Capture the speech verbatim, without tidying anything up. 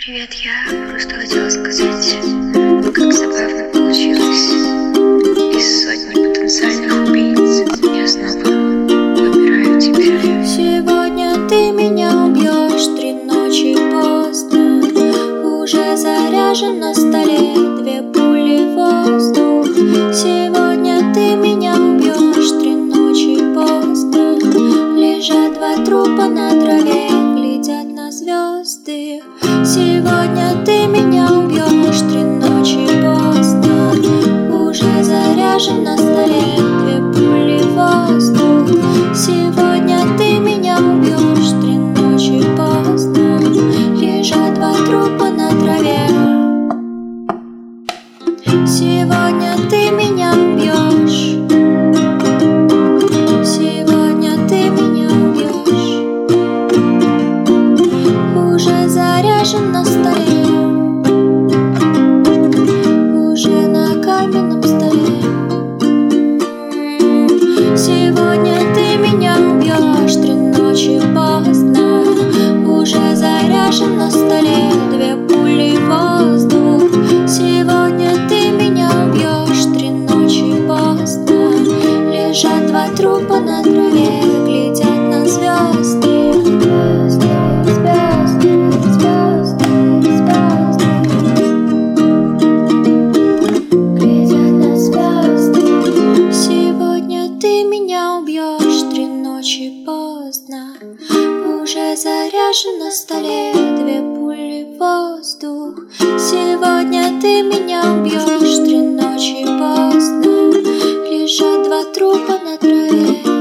Привет, я просто хотела сказать, как забавно получилось. Из сотни потенциальных убийц я снова выбираю тебя. Сегодня ты меня убьешь, три ночи поздно. Уже заряжен на столе, две пули в воздух. Сегодня ты меня убьешь, три ночи поздно. Лежат два трупа на траве, глядят на звезды. Сегодня ты меня убьешь, три ночи поздно. Уже заряжен на столе, две пули в воздух. Сегодня ты меня убьешь, три ночи поздно. Лежат два трупа на траве. Сегодня ты меня убьешь. Сегодня ты меня убьешь. Уже заряжен на столе, уже на каменном столе. Сегодня ты меня убьешь, три ночи поздно. Уже заряжен на столе, две пули в воздух. Сегодня ты меня убьешь, три ночи поздно. Лежат два трупа на траве, глядят на звезды. Поздно. Уже заряжен на столе, две пули в воздух. Сегодня ты меня убьешь, три ночи поздно. Лежат два трупа на траве.